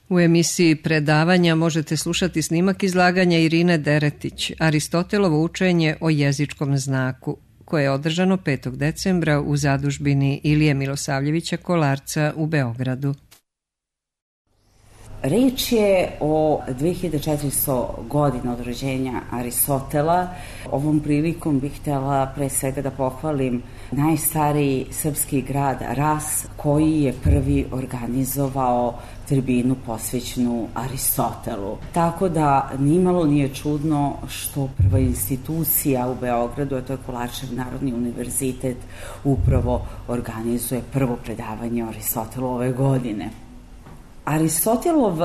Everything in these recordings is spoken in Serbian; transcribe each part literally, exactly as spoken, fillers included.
U emisiji predavanja možete slušati snimak izlaganja Irine Deretić, Aristotelovo učenje o jezičkom znaku, koje je održano petog decembra u zadužbini Ilije Milosavljevića Kolarca u Beogradu. Reč je o dve hiljade četiristo godina od rođenja Aristotela. Ovom prilikom bih htjela pre svega da pohvalim najstariji srpski grad Ras, koji je prvi organizovao tribinu posvećenu Aristotelu. Tako da nimalo nije čudno što prva institucija u Beogradu, a to je Kolarčev Narodni univerzitet, upravo organizuje prvo predavanje o Aristotelu ove godine. Aristotelov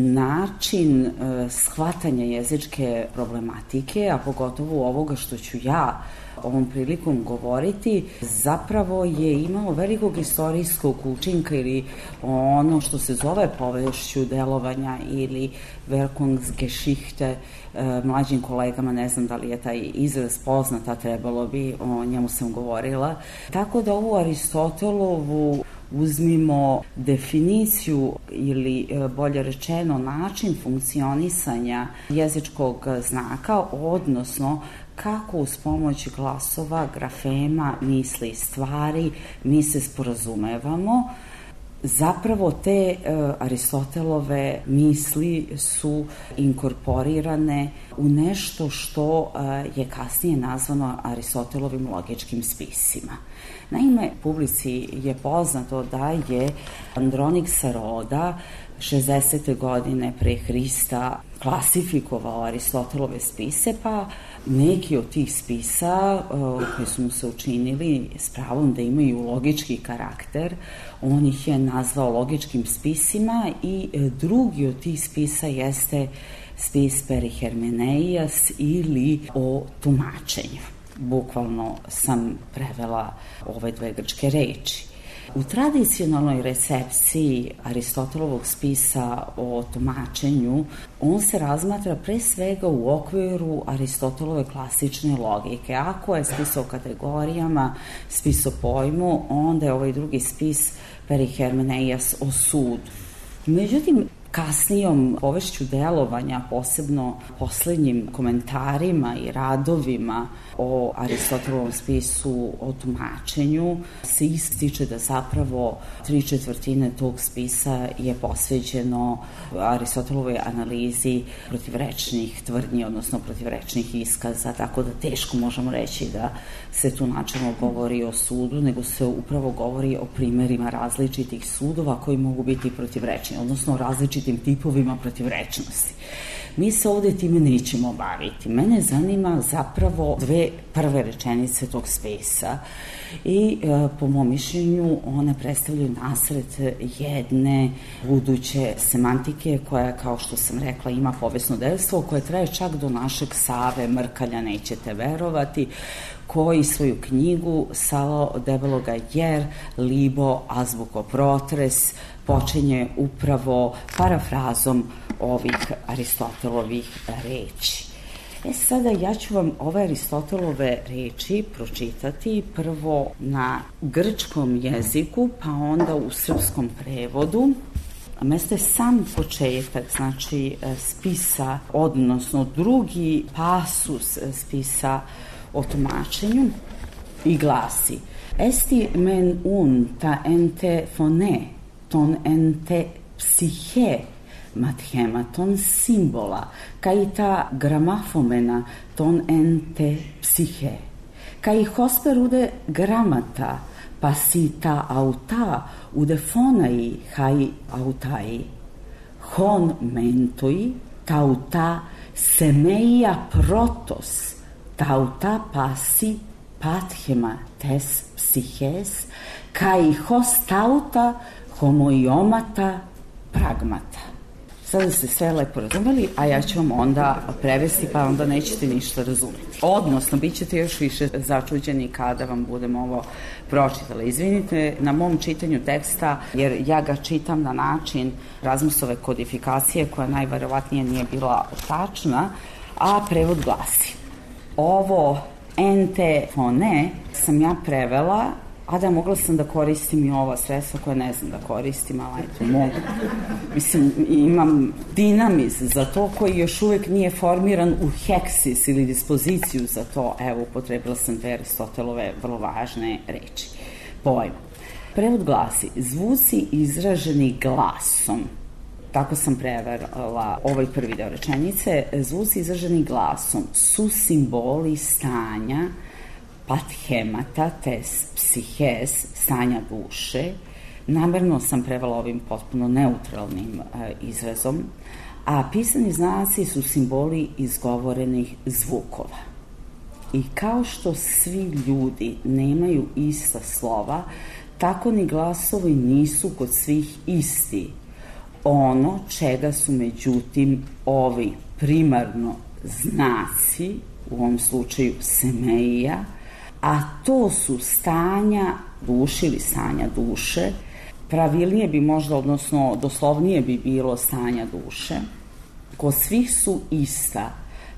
način shvatanja jezičke problematike, a pogotovo ovoga što ću ja ovom prilikom govoriti, zapravo je imao velikog istorijskog učinka ili ono što se zove povešću delovanja ili Wirkungsgeschichte. Mlađim kolegama ne znam da li je taj izraz poznat, a trebalo bi, o njemu sam govorila. Tako da ovu Aristotelovu uzmimo definiciju ili bolje rečeno način funkcionisanja jezičkog znaka, odnosno kako uz pomoć glasova, grafema, misli i stvari mi se sporazumevamo. Zapravo te uh, Aristotelove misli su inkorporirane u nešto što uh, je kasnije nazvano Aristotelovim logičkim spisima. Naime, publici je poznato da je Andronik sa Roda šezdesete godine pre Hrista klasifikovao Aristotelove spise, pa neki od tih spisa uh, koji su mu se učinili s pravom da imaju logički karakter, on ih je nazvao logičkim spisima i drugi od tih spisa jeste spis Perihermeneias ili o tumačenju. Bukvalno sam prevela ove dve grčke reči. U tradicionalnoj recepciji Aristotelovog spisa o tumačenju, on se razmatra pre svega u okviru Aristotelove klasične logike. Ako je spis o kategorijama, spis o pojmu, onda je ovaj drugi spis Perihermeneias o sudu. Međutim, kasnijom povešću delovanja, posebno poslednjim komentarima i radovima o Aristotelovom spisu o tumačenju, se ističe da zapravo tri četvrtine tog spisa je posvećeno Aristotelovoj analizi protivrečnih tvrdnji, odnosno protivrečnih iskaza, tako da teško možemo reći da se tu načelno govori o sudu, nego se upravo govori o primerima različitih sudova koji mogu biti protivrečni, odnosno različitim tipovima protivrečnosti. Mi se ovde time nećemo baviti. Mene zanima zapravo dve prve rečenice tog spisa i e, po mom mišljenju one predstavljaju nasred jedne buduće semantike koja, kao što sam rekla, ima povesno dejstvo koje traje čak do našeg Save Mrkalja, nećete verovati, koji svoju knjigu Salo debeloga jer libo azbuko protres počinje upravo parafrazom ovih Aristotelovih reči. E sada ja ću vam ove Aristotelove reči pročitati prvo na grčkom jeziku, pa onda u srpskom prevodu. Mesto je sam početak, znači spisa, odnosno drugi pasus spisa o tumačenju i glasi: Esti men un ta ente phone, ton ente psihe, mathematon simbola, kai ta grammafomena ton ente psihe, kai hosper ude grammata, pasita auta ude fonai hai autai, hon mentoi tauta semeia protos, tauta passi pathema tes psihes, kai hos tauta homoiomata pragmata. Sada ste sve lepo razumeli, a ja ću vam onda prevesti, pa onda nećete ništa razumeti. Odnosno, bit ćete još više začuđeni kada vam budem ovo pročitala. Izvinite na mom čitanju teksta, jer ja ga čitam na način Razmusove kodifikacije, koja najverovatnije nije bila tačna, a prevod glasi: ovo ente phone sam ja prevela A da, mogla sam da koristim i ova sredstva koja ne znam da koristim, ali eto, mogu. Mislim, imam dinamiz za to koji još uvek nije formiran u heksis ili dispoziciju za to. Evo, upotrebila sam dve Aristotelove vrlo važne reči. Pojma. Prevod glasi, zvuci izraženi glasom. Tako sam preverila ovaj prvi deo rečenice. Zvuci izraženi glasom su simboli stanja pathemata, tes psihes, stanja duše. Namerno sam prevela ovim potpuno neutralnim e, izrazom, a pisani znaci su simboli izgovorenih zvukova. I kao što svi ljudi nemaju ista slova, tako ni glasovi nisu kod svih isti. Ono čega su međutim ovi primarno znaci, u ovom slučaju semeija, a to su stanja duše ili stanja duše, pravilnije bi možda, odnosno doslovnije bi bilo stanja duše, kod svih su ista,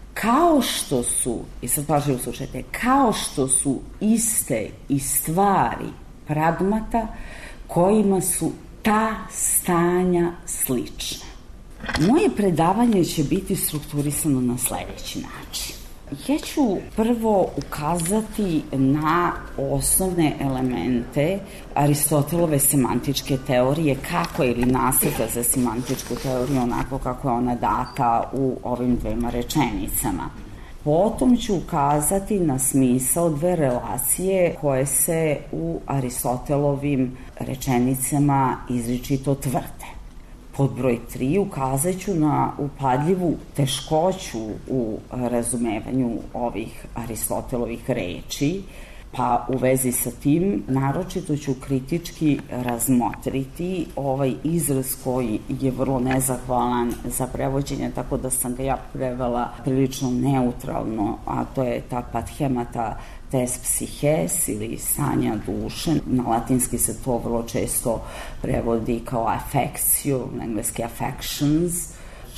kao što su, i sad pažljivo slušajte, kao što su iste i stvari pragmata kojima su ta stanja slična. Moje predavanje će biti strukturisano na sledeći način. Ja ću prvo ukazati na osnovne elemente Aristotelove semantičke teorije, kako je ili naseta za semantičku teoriju onako kako je ona data u ovim dvema rečenicama. Potom ću ukazati na smisao dve relacije koje se u Aristotelovim rečenicama izričito tvrde. Pod broj tri ukazat ću na upadljivu teškoću u razumevanju ovih Aristotelovih reči, pa u vezi sa tim naročito ću kritički razmotriti ovaj izraz koji je vrlo nezahvalan za prevođenje, tako da sam ga ja prevela prilično neutralno, a to je ta pathemata tes psihes ili stanja duše. Na latinski se to vrlo često prevodi kao affectio, na engleski affections.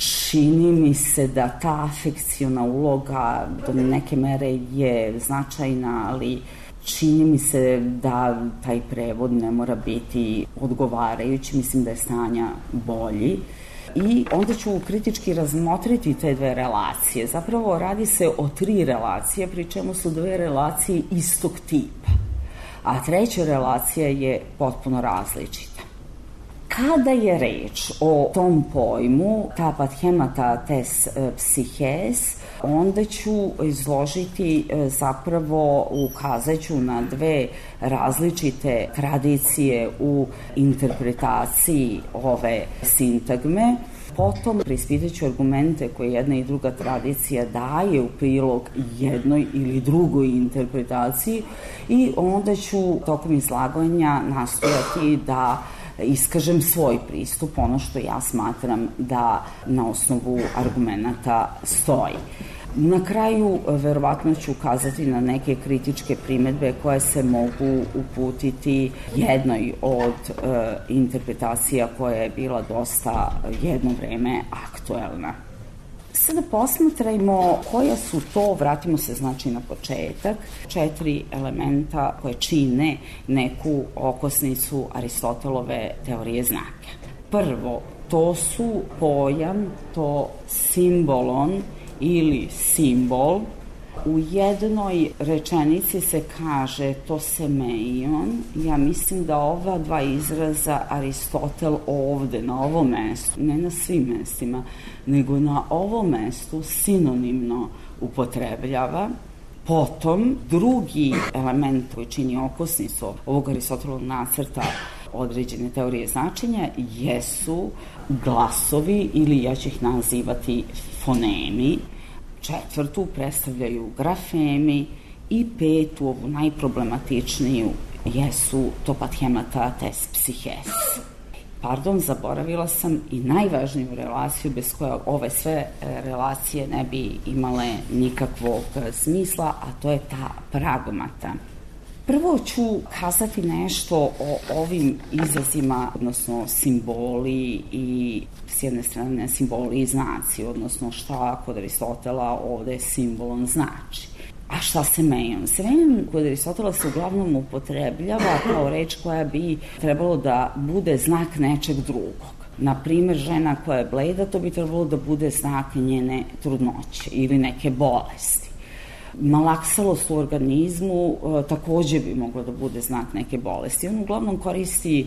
Čini mi se da ta afekciona uloga do neke mere je značajna, ali čini mi se da taj prevod ne mora biti odgovarajući, mislim da je stanja bolji. I onda ću kritički razmotriti te dve relacije. Zapravo radi se o tri relacije, pri čemu su dve relacije istog tipa, a treća relacija je potpuno različita. Kada je reč o tom pojmu, ta pathemata tes psihes, onda ću izložiti, zapravo ukazat ću na dve različite tradicije u interpretaciji ove sintagme. Potom preispitat ću argumente koje jedna i druga tradicija daje u prilog jednoj ili drugoj interpretaciji i onda ću tokom izlaganja nastojati da iskažem svoj pristup, ono što ja smatram da na osnovu argumenta stoji. Na kraju, verovatno ću ukazati na neke kritičke primetbe koje se mogu uputiti jednoj od e, interpretacija koja je bila dosta jedno vreme aktuelna. Sada posmatrajmo koja su to, vratimo se znači na početak, četiri elementa koje čine neku okosnicu Aristotelove teorije znaka. Prvo, to su pojam, to simbolon ili simbol. U jednoj rečenici se kaže to semeion. Ja mislim da ova dva izraza Aristotel ovde, na ovom mestu, ne na svim mestima, nego na ovom mestu sinonimno upotrebljava. Potom, drugi element koji čini okosnicu ovog Aristotelovog nacrta određene teorije značenja jesu glasovi, ili ja ću ih nazivati fonemi. Četvrtu predstavljaju grafemi i petu, ovu najproblematičniju, jesu to pathemata tes psihes. Pardon, zaboravila sam i najvažniju relaciju bez koje ove sve relacije ne bi imale nikakvog smisla, a to je ta pragmata. Prvo ću kazati nešto o ovim izrazima, odnosno simboli i s jedne strane simboli i znaci, odnosno šta kod Aristotela ovde simbolon znači. A šta semeion? Semeion kod Aristotela se uglavnom upotrebljava kao reč koja bi trebalo da bude znak nečeg drugog. Na primjer, žena koja je bleda, to bi trebalo da bude znak njene trudnoće ili neke bolesti. Malaksalost u organizmu takođe bi moglo da bude znak neke bolesti. On uglavnom koristi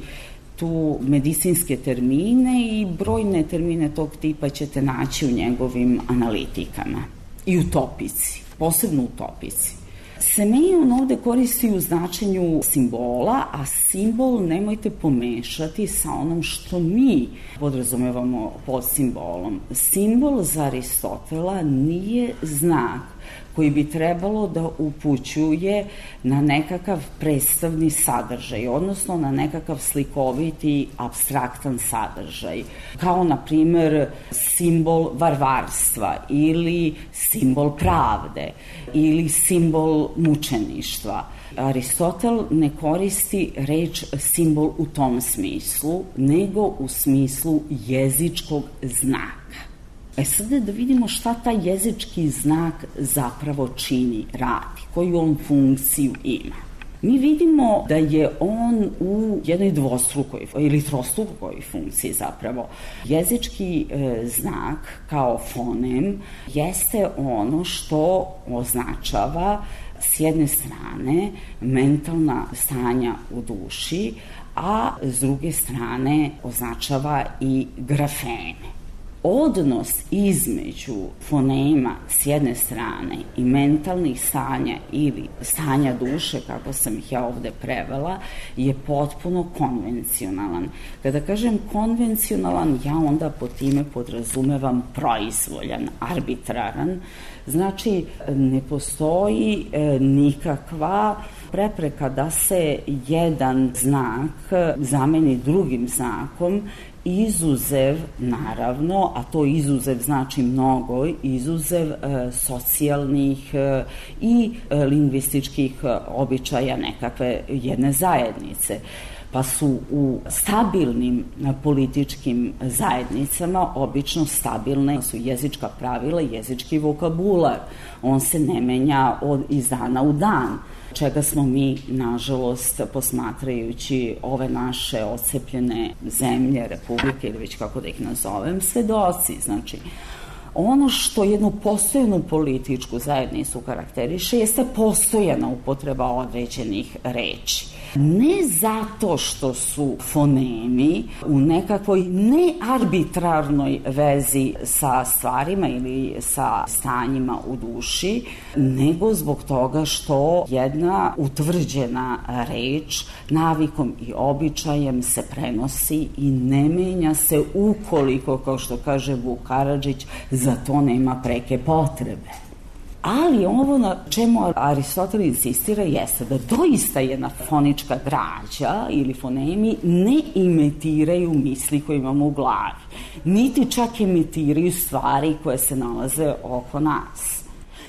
tu medicinske termine i brojne termine tog tipa ćete naći u njegovim analitikama i u topici, posebno u topici. Semeion ovde koristi u značenju simbola, a simbol nemojte pomešati sa onom što mi podrazumevamo pod simbolom. Simbol za Aristotela nije znak koji bi trebalo da upućuje na nekakav predstavni sadržaj, odnosno na nekakav slikoviti, apstraktan sadržaj, kao na primer simbol varvarstva ili simbol pravde ili simbol mučeništva. Aristotel ne koristi reč simbol u tom smislu, nego u smislu jezičkog znaka. E sada da vidimo šta taj jezički znak zapravo čini, radi, koju on funkciju ima. Mi vidimo da je on u jednoj dvostrukoj ili trostrukoj funkciji zapravo. Jezički e, znak kao fonem jeste ono što označava s jedne strane mentalna stanja u duši, a s druge strane označava i grafeme. Odnos između fonema s jedne strane i mentalnih stanja ili stanja duše, kako sam ih ja ovde prevela, je potpuno konvencionalan. Kada kažem konvencionalan, ja onda po time podrazumevam proizvoljan, arbitraran. Znači, ne postoji e, nikakva prepreka da se jedan znak zameni drugim znakom, izuzev, naravno, a to izuzev znači mnogo, izuzev e, socijalnih e, i e, lingvističkih e, običaja nekakve jedne zajednice. Pa su u stabilnim političkim zajednicama obično stabilne su jezička pravila, jezički vokabular. On se ne menja od iz dana u dan, čega smo mi, nažalost, posmatrajući ove naše odcepljene zemlje, republike ili već kako da ih nazovem, svedoci. Znači, ono što jednu postojanu političku zajednicu karakteriše jeste postojana upotreba određenih reči. Ne zato što su fonemi u nekakvoj nearbitrarnoj vezi sa stvarima ili sa stanjima u duši, nego zbog toga što jedna utvrđena reč navikom i običajem se prenosi i ne menja se ukoliko, kao što kaže Vuk Karadžić, za to nema preke potrebe. Ali ovo na čemu Aristotel insistira jeste da doista jedna fonička građa ili fonemi ne imitiraju misli koje imamo u glavi, niti čak imitiraju stvari koje se nalaze oko nas,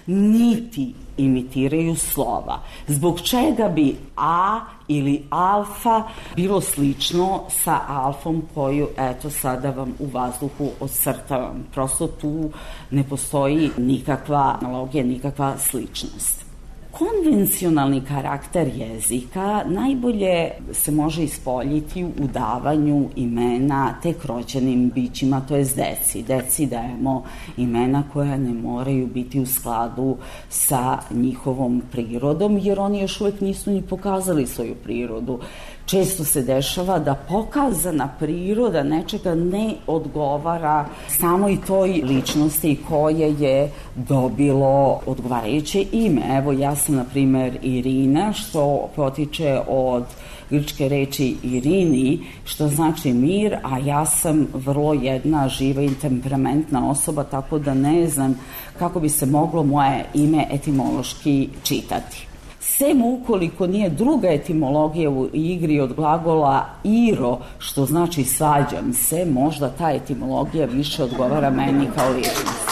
niti imitiraju slova. Zbog čega bi A ili alfa bilo slično sa alfom koju, eto, sada vam u vazduhu odcrtavam. Prosto tu ne postoji nikakva analogija, nikakva sličnost. Konvencionalni karakter jezika najbolje se može ispoljiti u davanju imena tek rođenim bićima, to jest deci. Deci dajemo imena koja ne moraju biti u skladu sa njihovom prirodom, jer oni još uvek nisu ni pokazali svoju prirodu. Često se dešava da pokazana priroda nečega ne odgovara samoj toj ličnosti koje je dobilo odgovarajuće ime. Evo, ja sam, na primer, Irina, što potiče od grčke reči Irini, što znači mir, a ja sam vrlo jedna živa i temperamentna osoba, tako da ne znam kako bi se moglo moje ime etimološki čitati. Sem ukoliko nije druga etimologija u igri od glagola iro, što znači svađam se, možda ta etimologija više odgovara meni kao ličnost.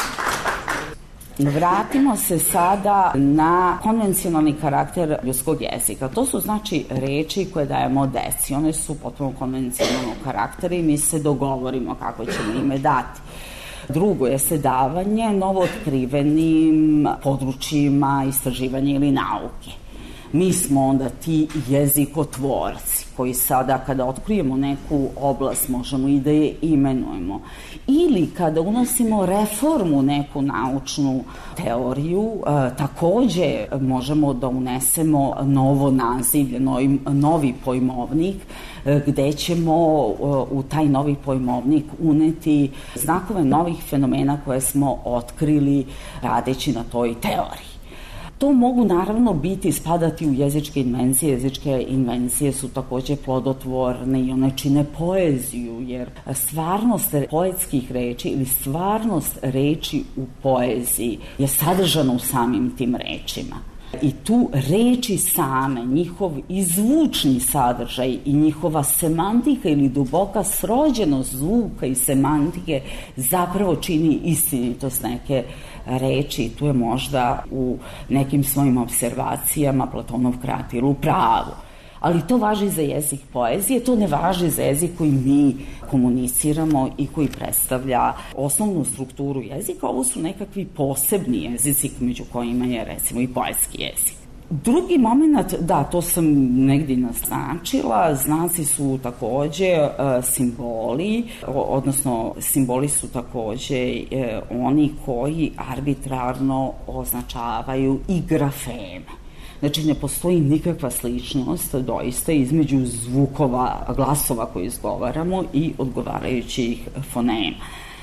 Vratimo se sada na konvencionalni karakter ljudskog jezika. To su znači reči koje dajemo deci. One su potpuno konvencionalnog karaktera i mi se dogovorimo kako ćemo ime dati. Drugo jeste davanje novootkrivenim područjima istraživanja ili nauke. Mi smo onda ti jezikotvorci koji sada kada otkrijemo neku oblast možemo i da je imenujemo. Ili kada unosimo reformu u neku naučnu teoriju, e, takođe možemo da unesemo novo nazivlje, novi, novi pojmovnik, e, gde ćemo e, u taj novi pojmovnik uneti znakove novih fenomena koje smo otkrili radeći na toj teoriji. To mogu naravno biti, spadati u jezičke invencije. Jezičke invencije su takođe plodotvorne i one čine poeziju, jer stvarnost poetskih reči ili stvarnost reči u poeziji je sadržana u samim tim rečima. I tu reči same, njihov izvučni sadržaj i njihova semantika ili duboka srođenost zvuka i semantike zapravo čini istinitost neke reči. Tu je možda u nekim svojim observacijama Platonov Kratil u pravu. Ali to važi za jezik poezije, to ne važi za jezik koji mi komuniciramo i koji predstavlja osnovnu strukturu jezika. Ovo su nekakvi posebni jezici među kojima je recimo i poetski jezik. Drugi moment, da, to sam negdje naznačila, znaci su takođe e, simboli, odnosno simboli su takođe e, oni koji arbitrarno označavaju i grafeme. Znači, ne postoji nikakva sličnost doista između zvukova, glasova koje izgovaramo i odgovarajućih fonema.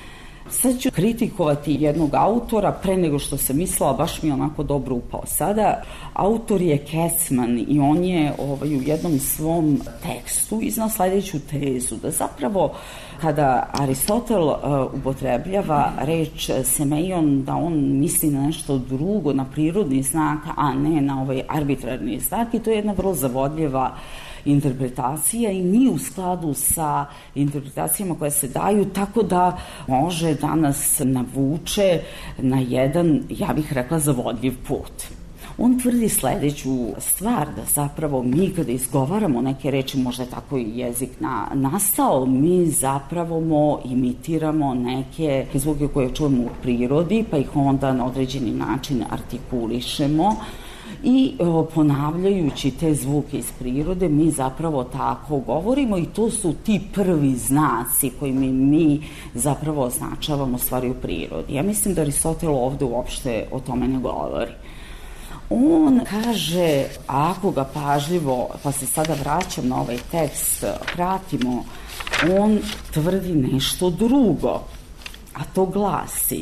Sad ću kritikovati jednog autora, pre nego što sam mislila, baš mi je onako dobro upao sada. Autor je Kecman i on je ovaj, u jednom svom tekstu iznao sledeću tezu, da zapravo kada Aristotel uh, upotrebljava reč semeion, da on misli na nešto drugo, na prirodni znak, a ne na ovaj arbitrarni znak, i to je jedna vrlo zavodljiva interpretacija i nije u skladu sa interpretacijama koje se daju, tako da može da nas navuče na jedan, ja bih rekla, zavodljiv put. On tvrdi sledeću stvar, da zapravo mi kada izgovaramo neke reči, možda je tako i jezik na, nastao, mi zapravo mo imitiramo neke zvuke koje čujemo u prirodi, pa ih onda na određeni način artikulišemo i o, ponavljajući te zvuke iz prirode mi zapravo tako govorimo i to su ti prvi znaci kojimi mi zapravo označavamo stvari u prirodi. Ja mislim da Aristotel ovde uopšte o tome ne govori. On kaže, ako ga pažljivo, pa se sada vraćam na ovaj tekst, pratimo, on tvrdi nešto drugo, a to glasi: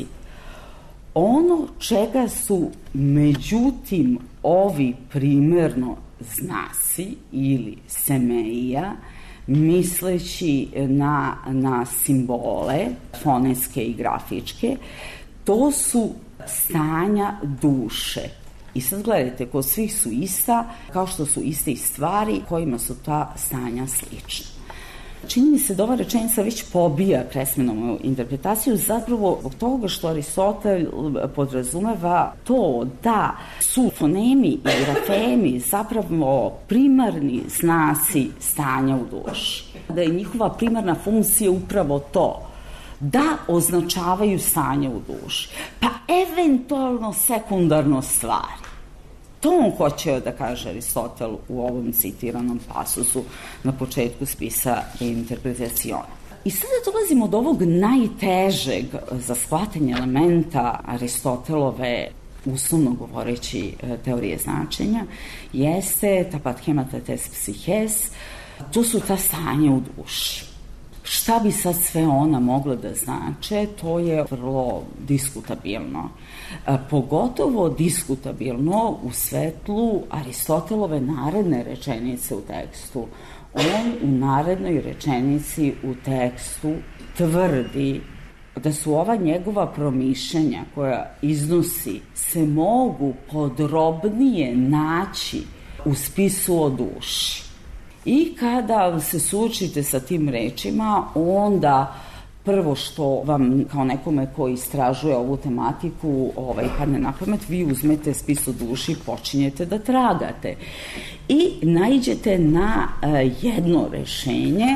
ono čega su međutim ovi primerno znaci ili semeija, misleći na, na simbole fonetske i grafičke, to su stanja duše. I sad gledajte, kod svih su ista, kao što su iste i stvari kojima su ta stanja slična. Čini mi se da ova rečenica već pobija Kresmanovu interpretaciju, zapravo zbog toga što Aristotel podrazumeva to da su fonemi i grafemi zapravo primarni znaci stanja u duši. Da je njihova primarna funkcija upravo to, da označavaju stanje u duši, pa eventualno sekundarno stvari. To on hoće da kaže Aristotel u ovom citiranom pasusu na početku spisa Interpretaciona. I sada dolazimo do ovog najtežeg za shvatanje elementa Aristotelove, uslovno govoreći, teorije značenja, jeste ta pathemata tes psihes, to su ta stanja u duši. Šta bi sad sve ona mogla da znače, to je vrlo diskutabilno. E, pogotovo diskutabilno u svetlu Aristotelove naredne rečenice u tekstu. On u narednoj rečenici u tekstu tvrdi da su ova njegova promišljanja koja iznosi se mogu podrobnije naći u spisu o duši. I kada se suočite sa tim rečima, onda prvo što vam kao nekome koji istražuje ovu tematiku ovaj, padne na pamet, vi uzmete spis o duši, počinjete da tragate i naiđete na uh, jedno rešenje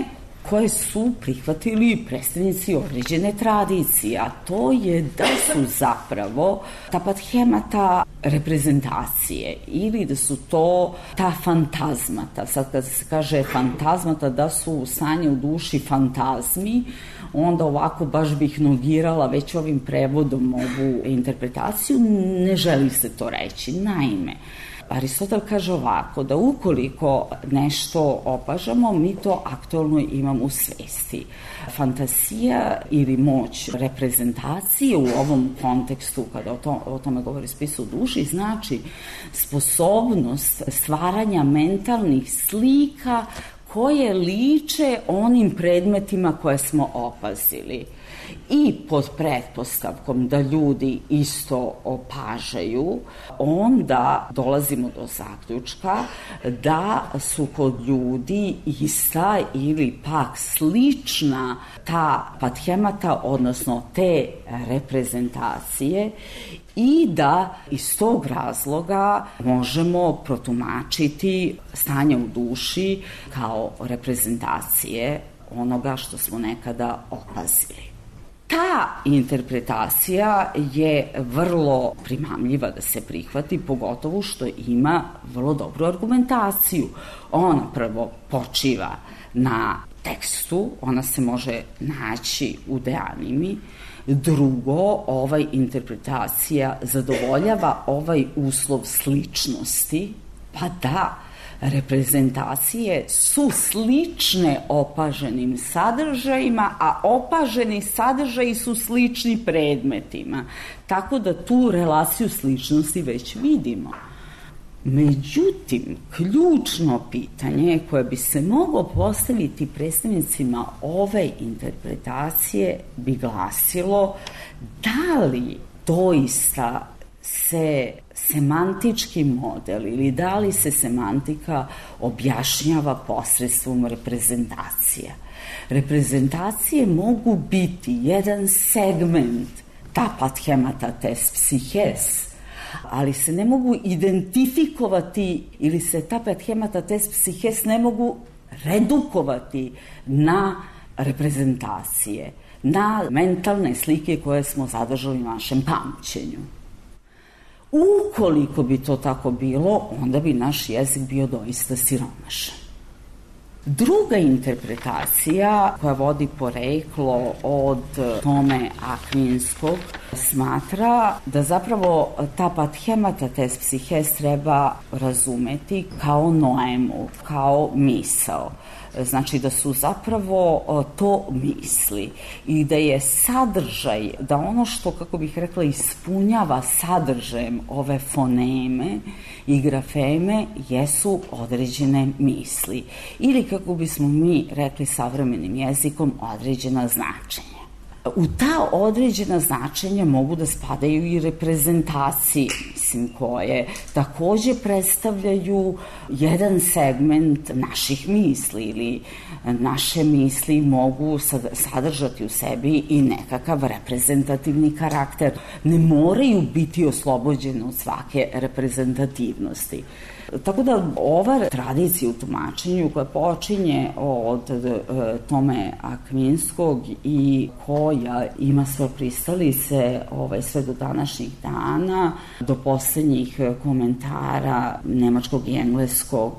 koje su prihvatili predstavnici određene tradicije, a to je da su zapravo ta pathemata reprezentacije ili da su to ta fantazmata. Sad kad se kaže fantazmata, da su u stanje u duši fantazmi, onda ovako baš bih negirala već ovim prevodom ovu interpretaciju, ne želi se to reći. Naime, Aristotel kaže ovako, da ukoliko nešto opažamo, mi to aktualno imamo u svesti. Fantasija ili moć reprezentacije u ovom kontekstu, kada o, to, o tome govori spis u duši, znači sposobnost stvaranja mentalnih slika koje liče onim predmetima koje smo opazili. I pod pretpostavkom da ljudi isto opažaju, onda dolazimo do zaključka da su kod ljudi ista ili pak slična ta pathemata, odnosno te reprezentacije, i da iz tog razloga možemo protumačiti stanje u duši kao reprezentacije onoga što smo nekada opazili. Ta interpretacija je vrlo primamljiva da se prihvati, pogotovo što ima vrlo dobru argumentaciju. Ona prvo počiva na tekstu, ona se može naći u De Animi. Drugo, ovaj interpretacija zadovoljava ovaj uslov sličnosti, pa da, reprezentacije su slične opaženim sadržajima, a opaženi sadržaji su slični predmetima. Tako da tu relaciju sličnosti već vidimo. Međutim, ključno pitanje koje bi se moglo postaviti predstavnicima ove interpretacije bi glasilo da li doista se semantički model ili da li se semantika objašnjava posredstvom reprezentacija. Reprezentacije mogu biti jedan segment ta pathemata tes psihes, ali se ne mogu identifikovati ili se ta pathemata tes psihes ne mogu redukovati na reprezentacije, na mentalne slike koje smo zadržali u našem pamćenju. Ukoliko bi to tako bilo, onda bi naš jezik bio doista siromašan. Druga interpretacija koja vodi poreklo od Tome Akvinskog smatra da zapravo ta pathemata tes psihes treba razumeti kao noemu, kao misao. Znači da su zapravo to misli i da je sadržaj, da ono što, kako bih rekla, ispunjava sadržajem ove foneme i grafeme jesu određene misli ili, kako bismo mi rekli savremenim jezikom, određena značenja. U ta određena značenja mogu da spadaju i reprezentacije, mislim, koje takođe predstavljaju jedan segment naših misli ili naše misli mogu sadržati u sebi i nekakav reprezentativni karakter. Ne moraju biti oslobođene od svake reprezentativnosti. Tako da ova tradicija u tumačenju koja počinje od e, Tome Akvinskog i koja ima svoje pristalice ovaj, sve do današnjih dana, do poslednjih komentara nemačkog i engleskog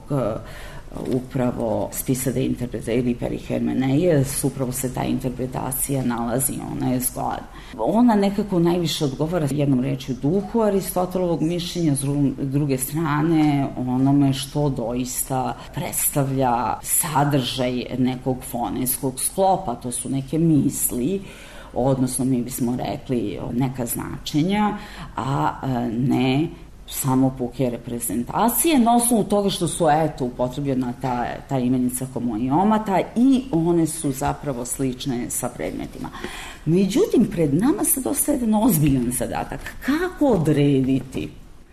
upravo spisa de interpretacije ili Perihermenejes, upravo se ta interpretacija nalazi, ona je zgodna. Ona nekako najviše odgovara jednom rečju duhu Aristotelovog mišljenja, s druge strane onome što doista predstavlja sadržaj nekog fonetskog sklopa, to su neke misli, odnosno mi bismo rekli neka značenja, a ne samo puke reprezentacije, na osnovu toga što su, eto, upotrebljena ta, ta imenica homonimata i one su zapravo slične sa predmetima. Međutim, pred nama sad ostaje jedan ozbiljan zadatak. Kako odrediti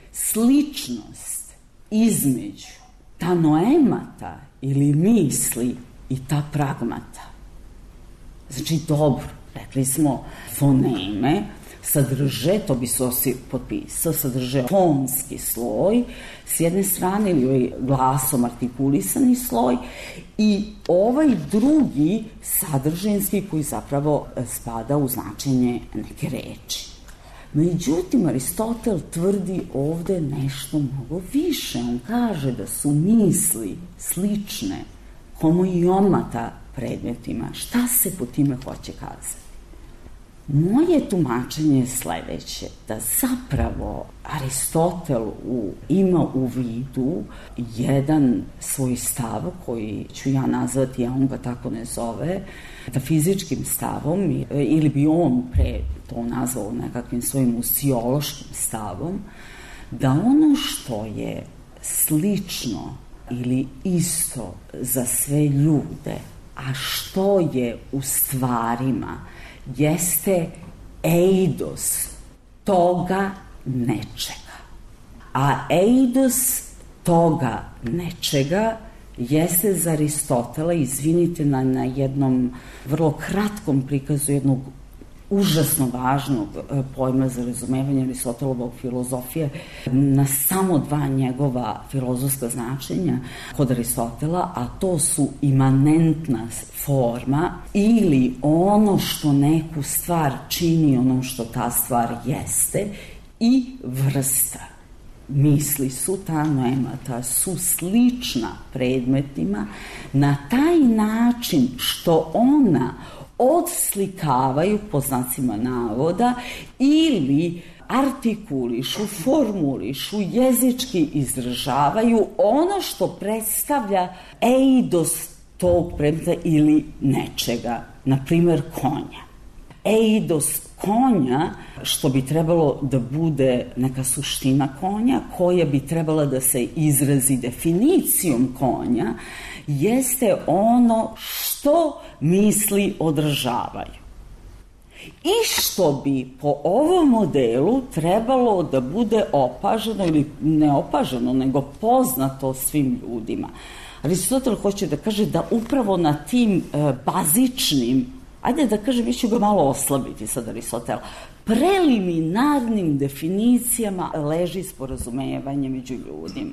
sličnost između ta noemata ili misli i ta pragmata? Znači, dobro, rekli smo foneme. sadrže, to bi se osi potpisao, sadrže tonski sloj s jedne strane ili glasom artikulisani sloj i ovaj drugi sadržinski koji zapravo spada u značenje neke reči. Međutim, Aristotel tvrdi ovde nešto mnogo više. On kaže da su misli slične homoiomata predmetima. Šta se po time hoće kazati? Moje tumačenje je sledeće, da zapravo Aristotel u, ima u vidu jedan svoj stav koji ću ja nazvati, a on ga tako ne zove, da fizičkim stavom, ili bi on pre to nazvao nekakvim svojim usiološkim stavom, da ono što je slično ili isto za sve ljude, a što je u stvarima, jeste eidos toga nečega. A eidos toga nečega jeste za Aristotela, izvinite na, na jednom vrlo kratkom prikazu jednog užasno važnog pojma za razumevanje Aristotelovog filozofije, na samo dva njegova filozofska značenja kod Aristotela, a to su imanentna forma ili ono što neku stvar čini onom što ta stvar jeste i vrsta. Misli su, ta noemata, su slična predmetima na taj način što ona odslikavaju, po znacima navoda, ili artikulišu, formulišu, jezički izražavaju ono što predstavlja eidos tog predmeta ili nečega, na primer konja. Eidos konja, što bi trebalo da bude neka suština konja, koja bi trebala da se izrazi definicijom konja, jeste ono što misli odražavaju. I što bi po ovom modelu trebalo da bude opaženo ili ne opaženo, nego poznato svim ljudima. Aristotel hoće da kaže da upravo na tim e, bazičnim, ajde da kažem, vi ću ga malo oslabiti sad Aristotela, preliminarnim definicijama leži sporazumevanje među ljudima.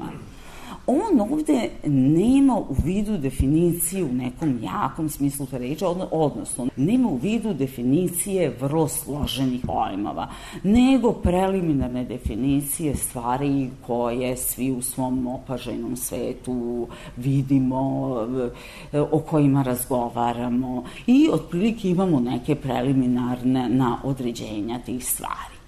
On ovde nema u vidu definiciju u nekom jakom smislu te reči, odnosno nema u vidu definicije vrlo složenih pojmova, nego preliminarne definicije stvari koje svi u svom opaženom svetu vidimo, o kojima razgovaramo i otprilike imamo neke preliminarne na određenja tih stvari.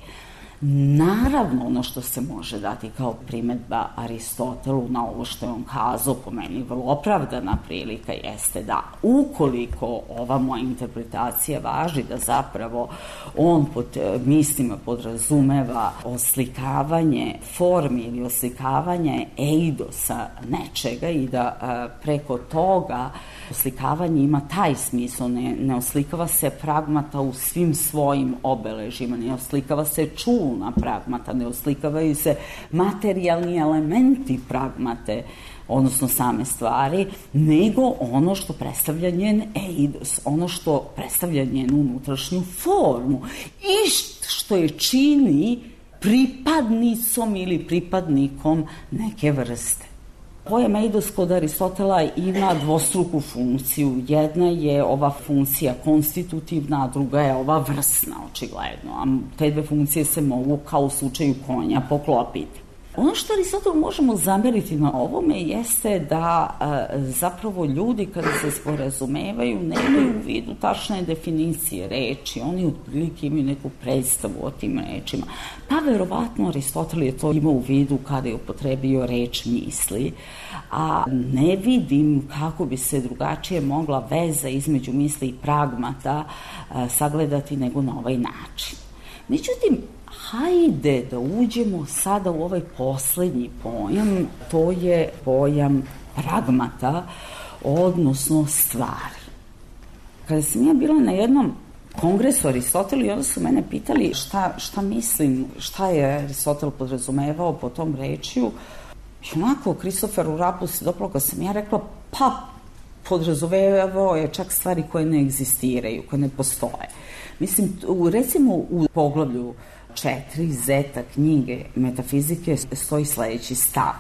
Naravno, ono što se može dati kao primedba Aristotelu na ovo što je on kazao, po meni vrlo opravdana prilika, jeste da ukoliko ova moja interpretacija važi, da zapravo on pod mislima podrazumeva oslikavanje formi ili oslikavanje eidosa nečega i da a, preko toga oslikavanje ima taj smisao, ne, ne oslikava se pragmata u svim svojim obeležima, ne oslikava se čulna pragmata, ne oslikavaju se materijalni elementi pragmate, odnosno same stvari, nego ono što predstavlja njen eidos, ono što predstavlja njenu unutrašnju formu i što je čini pripadnicom ili pripadnikom neke vrste. Pojam eidos kod Aristotela ima dvostruku funkciju. Jedna je ova funkcija konstitutivna, a druga je ova vrsna, očigledno. A te dve funkcije se mogu, kao u slučaju konja, poklopiti. Ono što Aristotelu možemo zameriti na ovome jeste da a, zapravo ljudi kada se sporazumevaju nemaju u vidu tačne definicije reči, oni otprilike imaju neku predstavu o tim rečima. Pa verovatno Aristotel je to imao u vidu kada je upotrebio reč misli, a ne vidim kako bi se drugačije mogla veza između misli i pragmata a, sagledati nego na ovaj način. Međutim, hajde da uđemo sada u ovaj poslednji pojam, to je pojam pragmata, odnosno stvari. Kada sam ja bila na jednom kongresu Aristotela i onda su mene pitali šta, šta mislim, šta je Aristotel podrazumevao po tom rečju, i onako Kristoferu Rapu se dopalo kad sam ja rekla, pa podrazumevao je čak stvari koje ne egzistiraju, koje ne postoje. Mislim, recimo u poglavlju četiri zeta knjige metafizike stoji sledeći stav.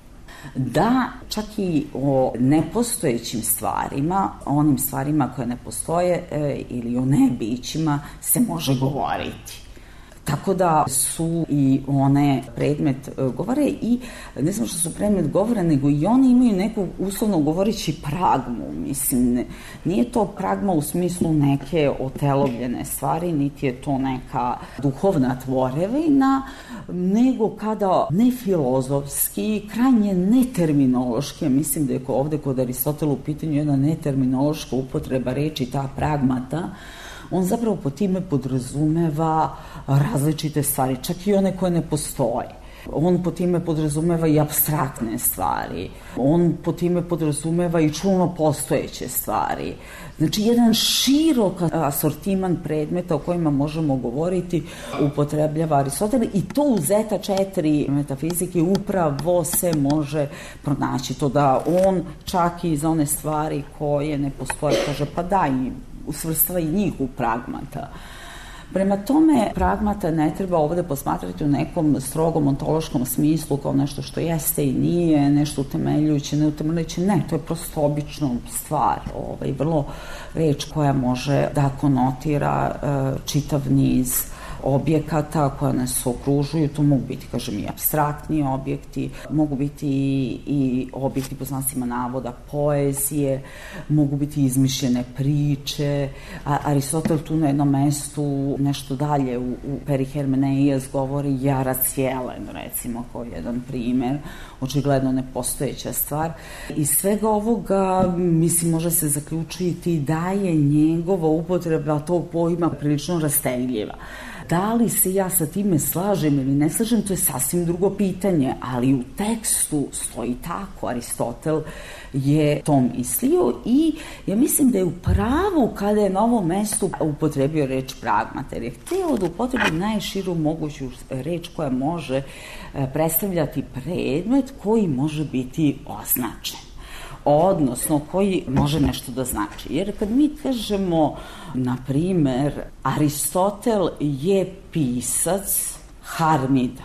Da čak i o nepostojećim stvarima, onim stvarima koje ne postoje e, ili o nebićima se može govoriti. Tako da su i one predmet govore i ne samo što su predmet govora, nego i oni imaju neku uslovno govoreći pragmu. Mislim, ne, nije to pragma u smislu neke otelovljene stvari, niti je to neka duhovna tvorevina, nego kada ne filozofski, krajnje neterminološki, mislim da je ovde kod Aristotela u pitanju jedna neterminološka upotreba reči, ta pragmata, on zapravo po time podrazumeva različite stvari, čak i one koje ne postoje. On po time podrazumeva i apstraktne stvari. On po time podrazumeva i čulno postojeće stvari. Znači, jedan širok asortiman predmeta o kojima možemo govoriti upotrebljava Aristotel i to u zeta četiri metafizike upravo se može pronaći. To da on čak i za one stvari koje ne postoje, kaže pa daj im, usvrstava i njih u pragmata. Prema tome, pragmata ne treba ovde posmatrati u nekom strogom ontološkom smislu kao nešto što jeste i nije, nešto utemeljujuće, ne utemeljujuće, ne, to je prosto obična stvar, ovaj, vrlo reč koja može da konotira uh, čitav niz objekata koja nas okružuju. To mogu biti, kažem, i apstraktni objekti, mogu biti i, i objekti po znacima navoda poezije, mogu biti izmišljene priče. A, Aristotel tu na jednom mestu nešto dalje u, u Perihermeneijas govori jarac jelen, recimo, kao jedan primer, očigledno nepostojeća stvar. Iz svega ovoga, mislim, može se zaključiti da je njegova upotreba tog pojma prilično rastegljiva. Da li se ja sa time slažem ili ne slažem, to je sasvim drugo pitanje, ali u tekstu stoji tako. Aristotel je to mislio i ja mislim da je u pravu kada je na ovom mestu upotrebio reč pragmata, jer je hteo da upotrebi najširu moguću reč koja može predstavljati predmet koji može biti označen, odnosno koji može nešto da znači. Jer kad mi kažemo, na primer, Aristotel je pisac Harmida,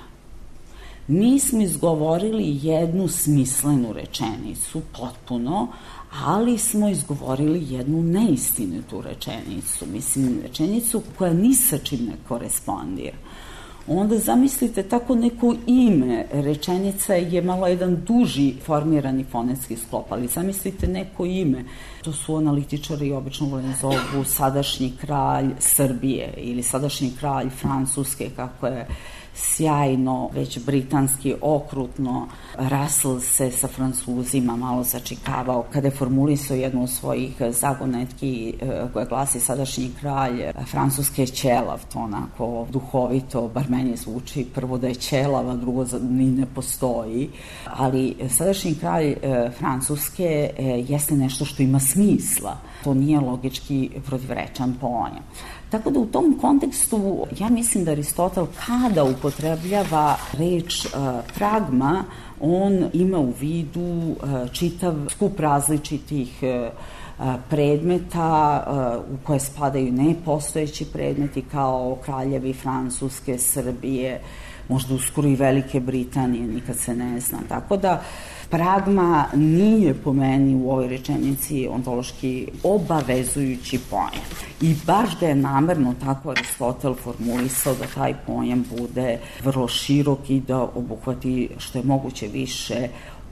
mi smo izgovorili jednu smislenu rečenicu, potpuno, ali smo izgovorili jednu neistinitu rečenicu, mislim, rečenicu koja ni sa čim ne korespondira. Onda zamislite tako neko ime, rečenica je malo jedan duži formirani fonetski sklop, ali zamislite neko ime, to su analitičari obično voljeni zovu sadašnji kralj Srbije ili sadašnji kralj Francuske, kako je sjajno, već britanski, okrutno Russell se sa Francuzima malo začikavao kada je formulisao jednu od svojih zagonetki koja glasi sadašnji kralj Francuske ćelav, to onako duhovito, bar meni zvuči, prvo da je ćelav, a drugo ni ne postoji, ali sadašnji kralj Francuske jeste nešto što ima smisla, to nije logički protivrečan pojam. Tako da u tom kontekstu ja mislim da Aristotel kada upotrebljava reč uh, pragma, on ima u vidu uh, čitav skup različitih uh, predmeta uh, u koje spadaju nepostojeći predmeti kao kraljevi Francuske, Srbije, možda uskoro i Velike Britanije, nikad se ne zna. Tako da pragma nije po meni u ovoj rečenici ontološki obavezujući pojam. I baš da je namerno tako Aristotel formulisao da taj pojam bude vrlo širok i da obuhvati što je moguće više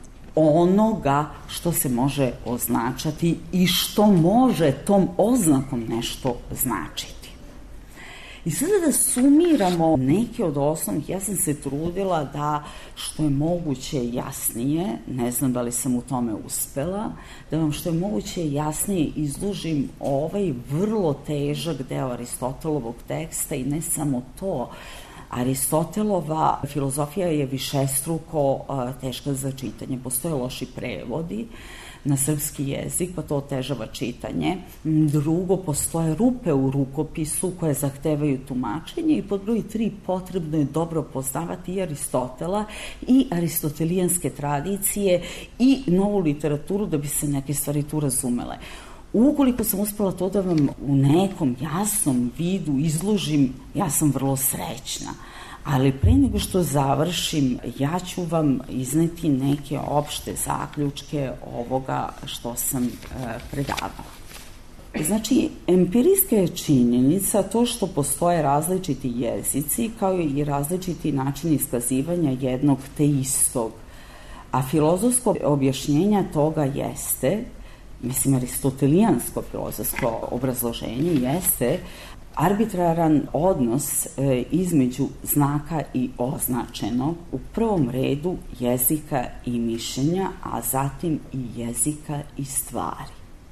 onoga što se može označati i što može tom oznakom nešto značiti. I sada da sumiramo neke od osnovnih, ja sam se trudila da što je moguće jasnije, ne znam da li sam u tome uspela, da vam što je moguće jasnije izložim ovaj vrlo težak deo Aristotelovog teksta i ne samo to. Aristotelova filozofija je višestruko teška za čitanje. Postoje loši prevodi na srpski jezik, pa to otežava čitanje. Drugo, postoje rupe u rukopisu koje zahtevaju tumačenje i pod broj tri potrebno je dobro poznavati i Aristotela i aristotelijanske tradicije i novu literaturu da bi se neke stvari tu razumele. Ukoliko sam uspela to da vam u nekom jasnom vidu izložim, ja sam vrlo srećna. Ali pre nego što završim, ja ću vam izneti neke opšte zaključke ovoga što sam e, predavala. Znači, empirijska je činjenica to što postoje različiti jezici kao i različiti načini iskazivanja jednog te istog. A filozofsko objašnjenja toga jeste, mislim, aristotelijansko filozofsko obrazloženje jeste arbitraran odnos e, između znaka i označenog, u prvom redu jezika i mišljenja, a zatim i jezika i stvari.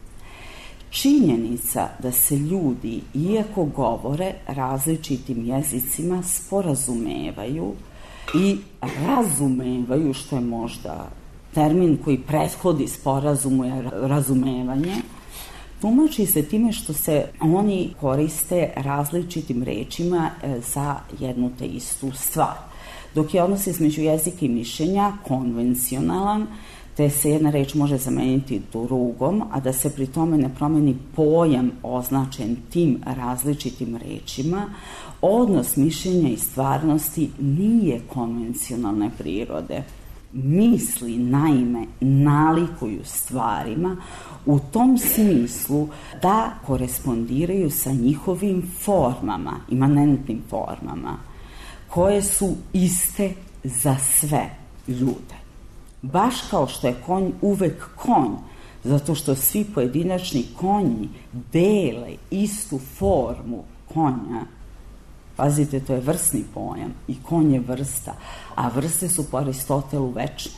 Činjenica da se ljudi, iako govore različitim jezicima, sporazumevaju i razumevaju, što je možda termin koji prethodi sporazumu je razumevanje, tumači se time što se oni koriste različitim rečima za jednu te istu stvar. Dok je odnos između jezika i mišljenja konvencionalan, te se jedna reč može zameniti drugom, a da se pri tome ne promeni pojam označen tim različitim rečima, odnos mišljenja i stvarnosti nije konvencionalne prirode. Misli, naime, nalikuju stvarima u tom smislu da korespondiraju sa njihovim formama, imanentnim formama, koje su iste za sve ljude. Baš kao što je konj uvek konj, zato što svi pojedinačni konji dele istu formu konja. Pazite, to je vrsni pojam i konj je vrsta, a vrste su po Aristotelu večne.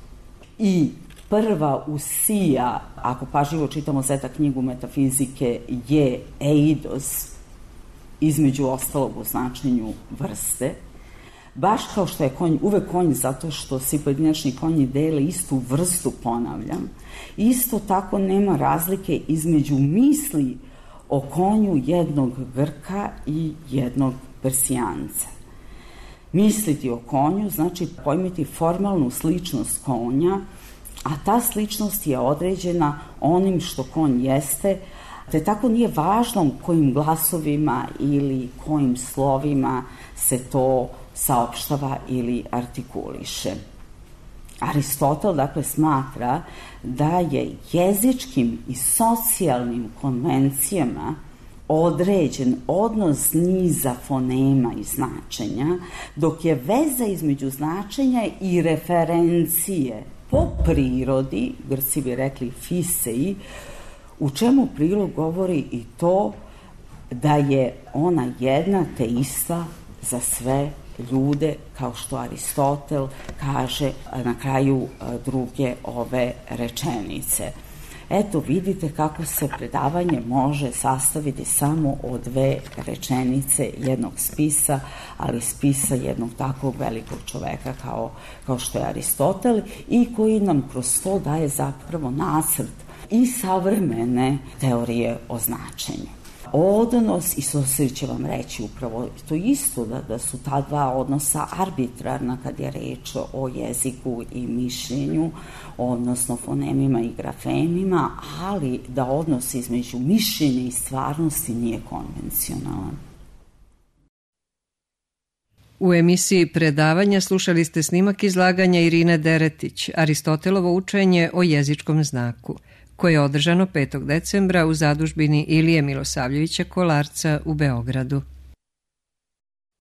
I prva usija, ako pažljivo čitamo Zeta knjigu metafizike, je eidos, između ostalog u značenju vrste, baš kao što je konj uvek konj zato što svi pojedinačni konji dele istu vrstu, ponavljam, isto tako nema razlike između misli o konju jednog Grka i jednog Persijanca. Misliti o konju znači pojmiti formalnu sličnost konja, a ta sličnost je određena onim što konj jeste, te tako nije važno kojim glasovima ili kojim slovima se to saopštava ili artikuliše. Aristotel, dakle, smatra da je jezičkim i socijalnim konvencijama određen odnos niza fonema i značenja, dok je veza između značenja i referencije po prirodi, Grci bi rekli fisei, u čemu prilog govori i to da je ona jedna te ista za sve ljude, kao što Aristotel kaže na kraju druge ove rečenice. Eto, vidite kako se predavanje može sastaviti samo od dve rečenice jednog spisa, ali spisa jednog takvog velikog čoveka kao, kao što je Aristotel i koji nam kroz to daje zapravo nacrt i savremene teorije o značenju. Odnos, i Sosir će vam reći upravo to isto, da, da su ta dva odnosa arbitrarna kad je reč o jeziku i mišljenju, odnosno fonemima i grafemima, ali da odnos između mišljenja i stvarnosti nije konvencionalan. U emisiji predavanja slušali ste snimak izlaganja Irine Deretić, Aristotelovo učenje o jezičkom znaku, koje je održano petog decembra u zadužbini Ilije Milosavljevića Kolarca u Beogradu.